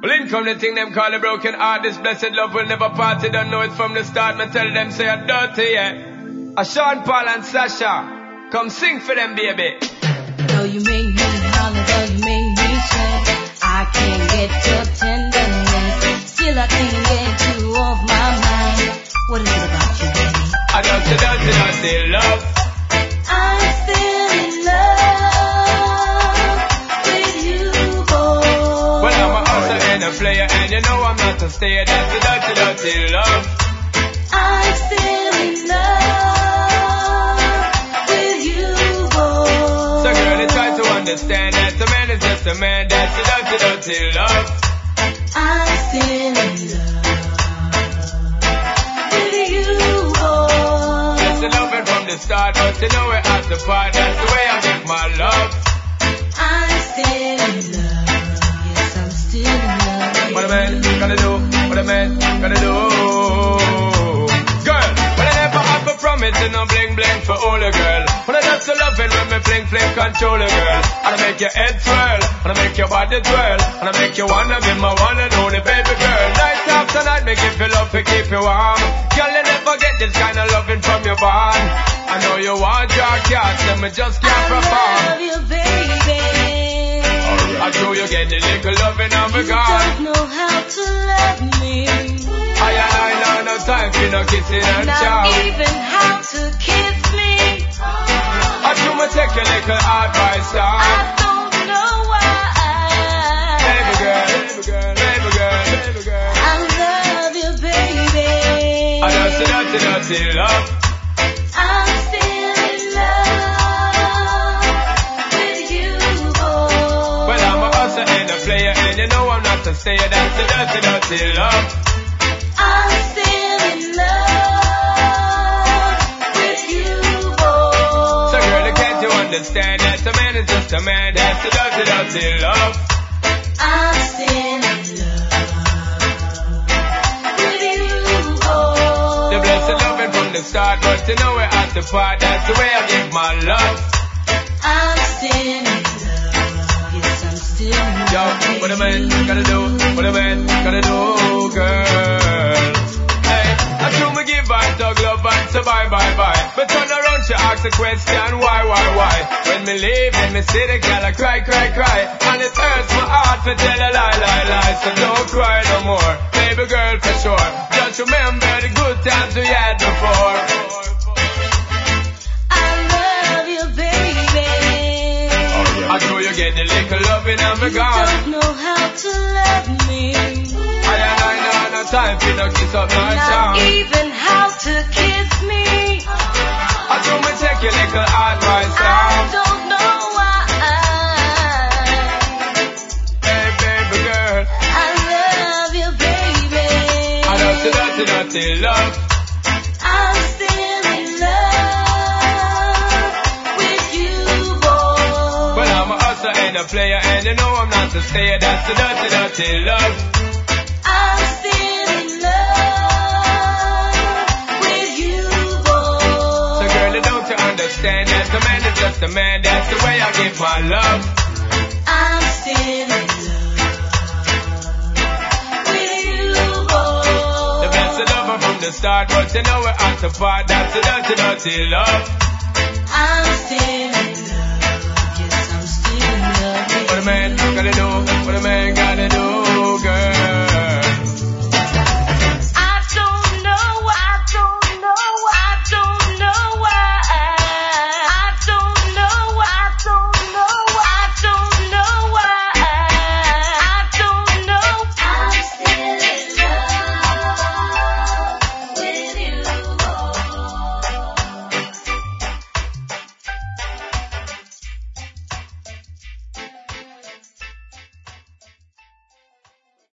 Well, in come the thing them call a broken heart. This blessed love will never part. They don't know it from the start. Me tell them say I'm dirty, yeah. A Sean Paul and Sasha, come sing for them, baby. Though you make me holler, though you make me sweat, I can't get your tenderness. Still I can't get you off my mind. What is it about you, baby? I dirty love. I'm still in love with you, boy. Well, I'm a hustler and a player, and you know I'm not a stayer. That's the dirty love. I'm still in love with you, boy. So girl, they try to understand that the man is just a man. That's the dirty love. I'm still in love with you, boy. It's the loving from the start, but you know we're at the part. That's the way I give my love. I'm still in love. Yes, I'm still in love. What a man gonna do? What a man gonna do? Girl, when I never have a promise and no bling bling for all a girl. When I just so loving when me fling fling control a girl. And I make your head swirl, and I make your body twirl, and I make you wanna be my one and only baby girl. Night after night, make you feel love to keep you warm. Girl, you never get this kind of loving from your bond. I know you want your cat, and me just can't perform. I love you, baby. I know you get the little loving of a You God. don't know how to love me. I know no time for no kissing and Not chow. even how to kiss me. I do me take a little advice I down. don't know why. Baby girl, baby girl, baby girl, baby girl. I love you, baby. I dirty love. I'm still in love with you, boy. Well, I'm a hustler and a player, and you know I'm not a stayer. That's the dirty love. I'm still in love with you, boy. So girl, can't you understand that the man is just a man? That's the dirty love. I'm still in love with you, boy. The blessed loving from the start, but you know we're at the part. That's the way I give my love. I'm still in love. Yes, I'm still in love. Yo, what a man gotta do? What a man gotta do, girl? Hey, I do me give and dog love and say bye. But turn around, she ask the question, why? When me leave and me see the girl, I cry. And it hurts my heart to tell a lie. So don't cry no more, baby girl, for sure. Just remember the good times we had before. I love you, baby. I know you get the little loving and me You gone. don't know how to love me. I know no time for no kiss up, no Not charm. even how to kiss me. I do me take your little advice I down. don't know why. Hey, baby girl, I love you, baby. I dirty love. I'm still in love with you, boy. Well, I'm a hustler and a player, and you know I'm not a stayer. That's the dirty love. I'm still in love with you, boy. So girl, don't you understand that the man is just a man? That's the way I give my love. I'm still in love with you, boy. The blessed lover from the start, but you know we're at the part. That's the dirty love. I'm still in love. Yes, I'm still in love with What a man gotta do? What a man gotta do?